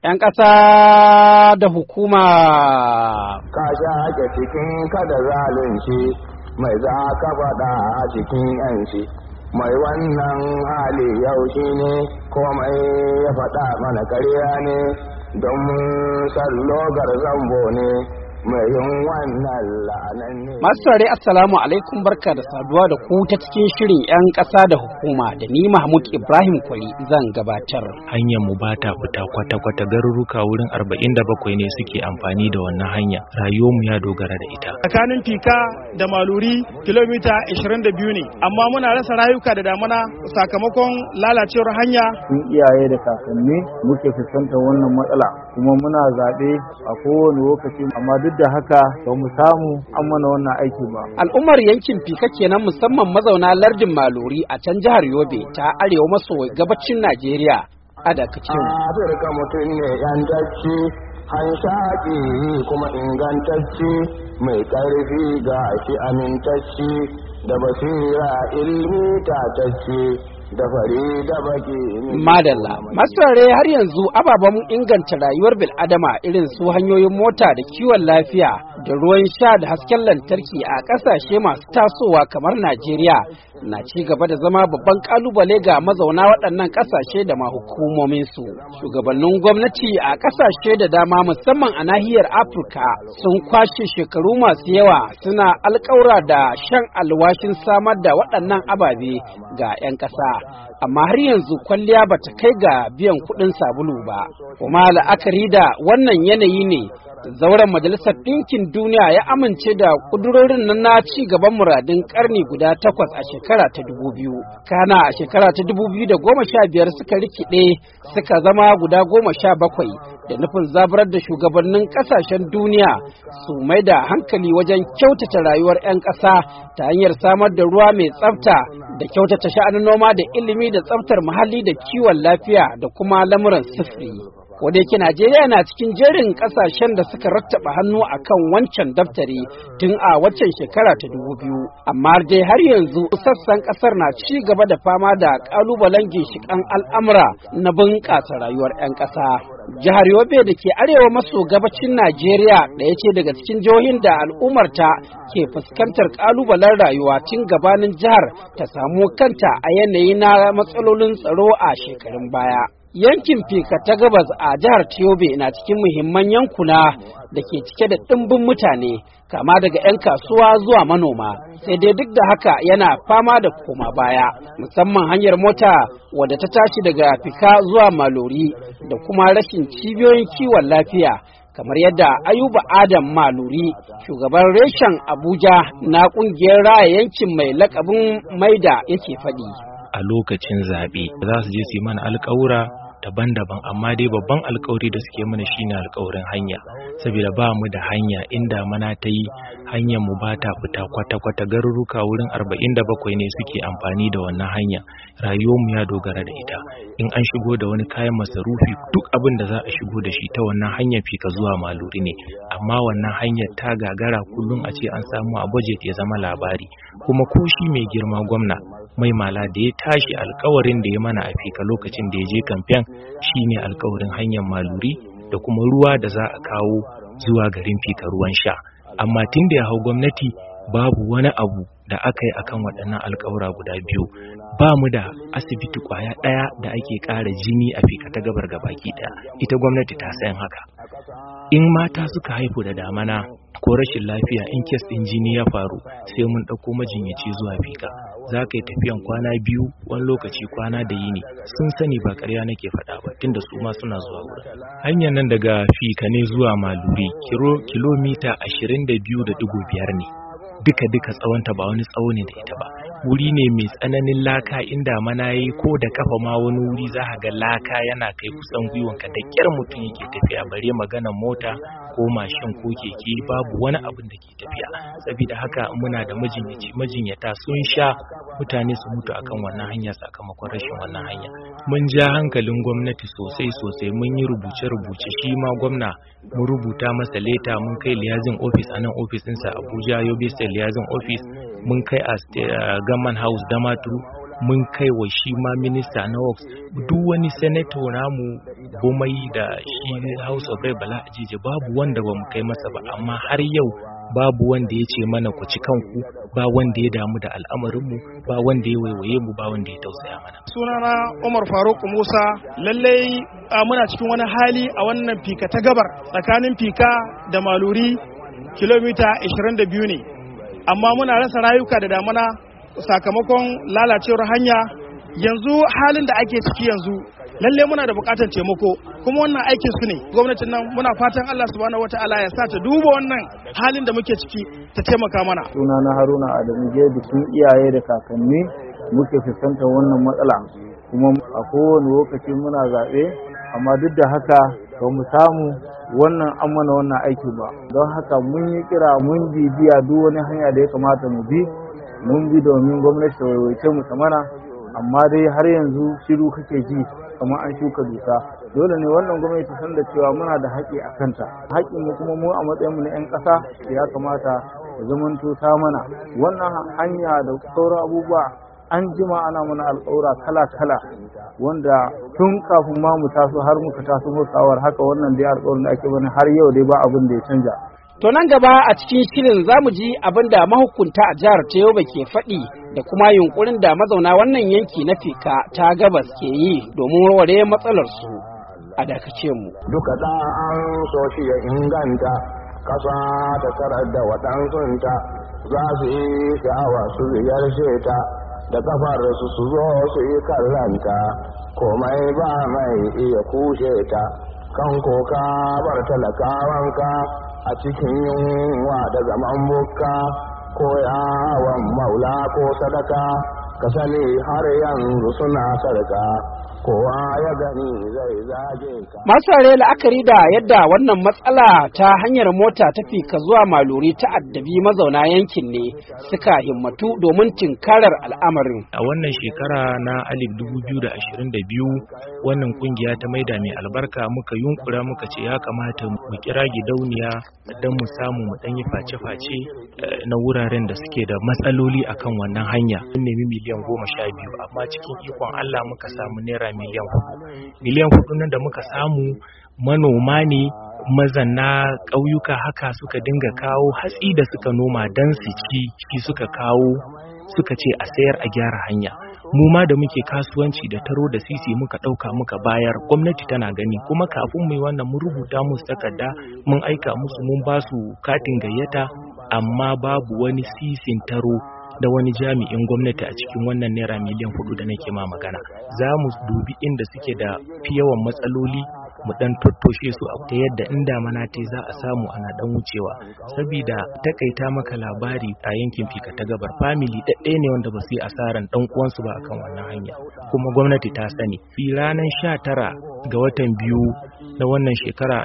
'yan ƙasa da hukuma. Ka shaƙe cikin kada zalunci mai za ka faɗa a cikin 'yanci. Mai wannan hali yau shi ne komai ya faɗa mana ƙarya ne don sallogar zambo ne. Masu saurare assalamu alaikum, barka da saduwa da ku ta cikin shirin 'yan ƙasa da hukuma da ni Mahmud Ibrahim Kwari zan gabatar. Hanyar mu ba ta fita kwata-kwata, garuruka wurin 47 ne suke amfani da wannan hanya. Rayuwar mu ya dogara da ita. Tsakanin Fika da Maluri kilomita 22 ne, amma muna rasa rayuka da damana sakamakon lalacewar hanya. Tun iyaye da kakanni muke fuskantar wannan matsala, kuma muna zaɓe a kowane lokaci, amma duk da haka ba mu samu an mana wannan aiki ba. Al'ummar yankin Fika kenan, musamman mazauna lardin Maluri a can jihar Yobe ta arewa maso gabacin Najeriya. A dakacin Afirka mutum ne yantacce, hanshaƙi kuma ingantacce, mai ƙarfi ga shi amintacce, da basira ilmi tatacce, da fari da baki. Madalla, masarare har yanzu ababen inganta rayuwar bil'adama irin su hanyoyin mota da kiwon lafiya da ruwan sha da hasken lantarki a ƙasashe masu tasowa kamar Najeriya na ci gaba da zama babban kalubale ga mazauna waɗannan ƙasashe da ma hukumominsu. Shugabannin gwamnati a ƙasashe da dama, musamman a nahiyar Afirka, sun kwashe shekaru masu yawa suna alƙawura da shan alwashin samar da waɗannan ababe ga 'yan ƙasa. Amma har yanzu kwalliya bata kai ga biyan kuɗin sabulu ba. Kuma la'akari da wannan yanayi ne zauren Majalisar Ɗinkin Duniya ya amince da ƙudurorin nan na ci gaban muradin ƙarni guda 8 a shekara ta 2000. Kana a shekara ta 2015 suka rikide suka zama guda 17 da nufin zaburar da shugabannin ƙasashen duniya su mai da hankali wajen kyautata rayuwar 'yan ƙasa ta hanyar samar da ruwa mai tsafta da kyautata sha'anin noma da ilimi da tsaftar muhalli da kiwon lafiya da kuma lamuran sufuri. Wadda yake Najeriya na cikin jerin kasashen da suka rattaba hannu akan wancan daftari tun a waccan shekara ta 2000, amma dai har yanzu sassan kasar na ci gaba da fama da kalubalen ginshiƙan al'amura na bunƙasa rayuwar 'yan ƙasa. Jihar Yobe da ke arewa maso gabacin Najeriya ɗaya ce daga cikin jihohin da al'ummarta ke fuskantar kalubalen rayuwa tun gabanin jihar ta samu kanta a yanayi na matsalolin tsaro a shekarun baya. Yankin Fika ta gabas a jihar Yobe na cikin muhimman yankuna da ke cike da ɗimbin mutane, kama daga 'yan kasuwa zuwa manoma, sai dai duk da haka yana fama da koma baya, musamman hanyar mota wadda ta tashi daga Fika zuwa Maluri da kuma rashin cibiyoyin kiwon lafiya, kamar yadda Ayuba Adam Maluri, shugaban reshen Abuja na ƙungiyar raya yankin mai lakabin Maida, yake faɗi. A lokacin zaɓe za su je su yi mana alƙawura daban-daban, amma dai babban alƙawari da suke mana shine alƙawarin hanya, saboda ba mu da hanya. Inda mana ta yi hanyar mu ba ta fita kwata-kwata, garuruka wurin 47 ne suke amfani da wannan hanya. Rayuwar mu ya dogara da ita. In an shigo da wani kayan masarufi, duk abin da za a shigo da shi ta wannan hanyar Fika zuwa Maluri ne, amma wannan hanyar ta gagara. Kullum a ce an samu a budget ya zama labari. Kuma ko shi mai girma gwamna Mai Mala da ya tashi alkawarin da ya mana a Fika lokacin da ya je kamfen shine alkawarin hanyar Maluri da kuma ruwa da za a kawo zuwa garin Fika, ruwan sha. Amma tun da ya hau gwamnati babu wani abu da aka yi akan waɗannan alkawura guda biyu. Ba mu da asibiti kwaya ɗaya da ake ƙara jini a Fika ta gabar gabaki ɗaya. Ita gwamnati ta san haka. In mata suka haifu da damana ko rashin lafiya, in kes ɗin jini ya faru, sai mun ɗauko majinyaci zuwa Fika. Za ka yi tafiyan kwana 2, wani lokaci kwana da yini. Sun sani ba ƙarya nake faɗa ba, tunda su ma suna zuwa wurin. Hanyar nan daga Fika ne zuwa Maluri kilomita 22.5 ne. Duka tsawonta ba wani tsawo ne da ita ba. Wuri ne mai tsananin laka, inda mana yi ko da kafa ma wani wuri za ga laka yana kai kusan gwiwanka, da kyar mutum yake tafiya, bare maganar mota ko mashin ko keke, babu wani abin da ke tafiya. Saboda haka muna da majinyata sun sha, mutane su mutu akan wannan hanya sakamakon rashin wannan hanya. Mun ja hankalin gwamnati sosai, mun yi rubuce-rubuce. Shi ma gwamna mun rubuta masa leta, mun kai liyazin office a nan office ɗinsa Abuja, Yobe State liyazin office, mun kai a Government House Damaturu, mun kai wa shi ma minista na works, duk wani senator namu Bumai da shi House of Bala Ajije babu wanda ba mu kai masa ba, amma har yau babu wanda ya ce mana ku ci kanku, ba wanda ya damu da al'amarinmu, ba wanda ya waiwaye mu, ba wanda ya tausaya mana. Sunana Umar Faruk Musa. Lallai muna cikin wani hali a wannan fika ta gabar tsakanin fika da Maluri kilomita 22 ne, amma muna rasa rayuka da damana sakamakon lalacewar hanya. Yanzu halin da ake ciki yanzu lalle muna da bukatar taimako, kuma wannan aikin su ne. Gwamnatin nan muna fatan Allah subhanahu wataala ya sa ta duba wannan halin da muke ciki ta taimaka mana. Sunana Haruna Adamu Jebi, tun iyaye da kakanni muke fuskantar wannan matsala, kuma a kowane lokaci muna zaɓe, amma duk da haka ba mu samu wannan an mana wannan aiki ba. Don haka mun yi kira, mun bibiya duk wani hanya da ya kamata mu bi, mun bi domin gwamnati ta waiwaice mu ta mana, amma dai har yanzu shiru kake ji kamar an shuka dusa. Dole ne wannan gwamnati san da cewa muna da haƙƙi a kanta. Haƙƙin mu kuma mu a matsayin mu na 'yan ƙasa ya kamata ya zamanto ta mana wannan hanya da sauran abubuwa. An jima ana mana alƙawura kala-kala wanda tun kafin ma mu taso har muka taso mutsawar haka wannan dai alƙawarin da ake bani har yau dai ba abin da ya canja. To nan gaba a cikin shirin za mu ji abin da mahukunta a jihar ta Yobe ke faɗi da kuma yunkurin da mazauna wannan yanki na Fika ta Gabas ke yi domin warware matsalar su. A dakace mu. Duka da an so shi ya inganta, ƙasa ta tarar da waɗansunta za su yi sha'awa su ziyarce ta, da kafar su zo su yi kallanta, komai ba mai iya kushe ta, kan koka bar talakawanka a cikin yunwa da zaman bukka, ko yawon maula ko sadaka, ka sani har yanzu suna sarka, kowa ya gani zai zage ka. Masu la'akari da yadda wannan matsala ta hanyar mota ta Fika zuwa Maluri ta addabi mazauna yankin ne suka himmatu domin tinkarar al'amarin. A wannan shekara na 2022 wannan kungiya ta maida mai albarka muka yunkura muka ce ya kamata mu kira gidauniya don mu samu mu ɗan yi face-face na wuraren da suke da matsaloli akan wannan hanya. Mun nemi miliyan 12, amma cikin ikon Allah muka samu naira miliyan 4. Miliyan 4 nan da muka samu manoma ne mazanna ƙauyuka haka suka dinga kawo hatsi da suka noma don su ci, shi suka kawo suka ce a sayar a gyara hanya. Mu ma da muke kasuwanci da taro da sisi muka ɗauka muka bayar, gwamnati tana gani, kuma kafin mu yi wannan mun rubuta musu takarda mun aika musu, mun ba su katin gayyata, amma babu wani sisin taro da wani jami'in gwamnati a cikin wannan naira miliyan 4 da nake ma magana. Za mu dubi inda suke da fi yawan matsaloli mu dan tattoshe su ta yadda in damana ta za a samu ana dan wucewa. Sabida takaita maka labari a yankin Fika ta Gabar, family ɗaɗɗaya ne wanda ba su yi asaran dan uwansu ba akan wannan hanya, kuma gwamnati ta sani. Ranar 19 ga watan 2 na wannan shekara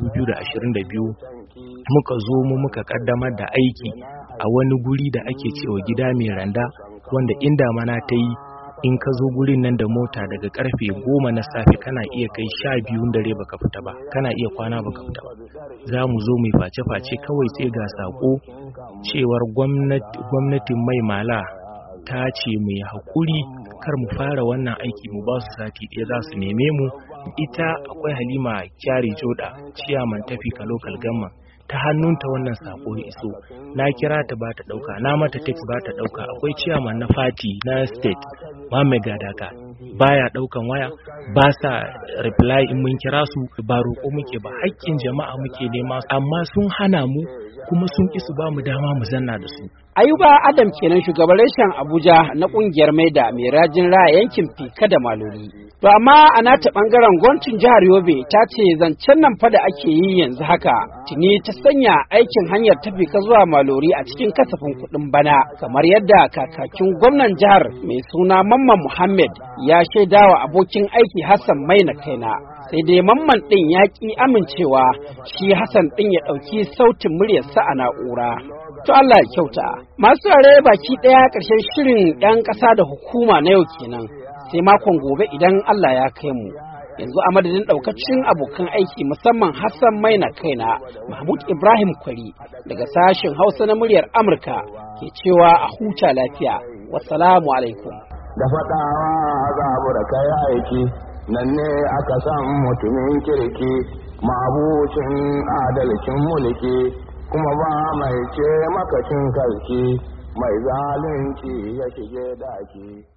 2022 muka zo mu muka kaddamar da aiki a wani guri da ake cewa gida mai randa, wanda in damana ta yi in ka zo gurin nan da mota daga karfe 10 na safe kana iya kai 12 dare baka fita ba, kana iya kwana baka fita ba. Za mu zo mu face-face kawai sai ga sako cewar gwamnatin Mai Mala ta ce mu yi haƙuri kar mu fara wannan aiki, mu ba su sati ɗaya za su neme mu. Ita akwai Halima Kyari Joda, ciyaman tafi ka local government, ta hannunta wannan sako ya iso. Na kira ta ba ta dauka, na mata text ba ta dauka. Akwai chairman na party na state Muhammad Gadaka baya daukan waya, ba sa reply in mun kira su. Ba roƙo muke ba, haƙƙin jama'a muke nema, amma sun hana mu kuma sun ki su ba mu dama mu zanna da su. Ayuba Adam kenan shugaban reshen Abuja na kungiyar Maida mai rajin raya yankin Fika da Maluri. To amma a nata bangaren gwamnatin jihar Yobe ta ce zancen nan fa da ake yi yanzu haka tuni ta sanya aikin hanyar ta Fika zuwa Maluri a cikin kasafin kuɗin bana, kamar yadda kakakin gwamnan jihar mai suna Mamman Muhammad ya shaidawa abokin aiki Hassan Maina Kaina. Sai dai Mamman ɗin ya ƙi amincewa shi Hassan ɗin ya ɗauki sautin muryarsa a na'ura. To Allah ya kyauta. Masu rare baki ɗaya ƙarshen shirin 'yan ƙasa da hukuma na yau kenan, sai makon gobe idan Allah ya kai mu. Yanzu a madadin ɗaukacin abokan aiki musamman Hassan Maina Kaina, Mahmud Ibrahim Kwari daga sashen Hausa na muryar Amurka ke cewa a huta lafiya. Wassalamu alaikum. Da faɗawa za mu da kai aiki, nan ne aka san mutumin kirki mabucin adalcin mulki kuma ba mai ce makacin kalki mai zalunci ya shige daki.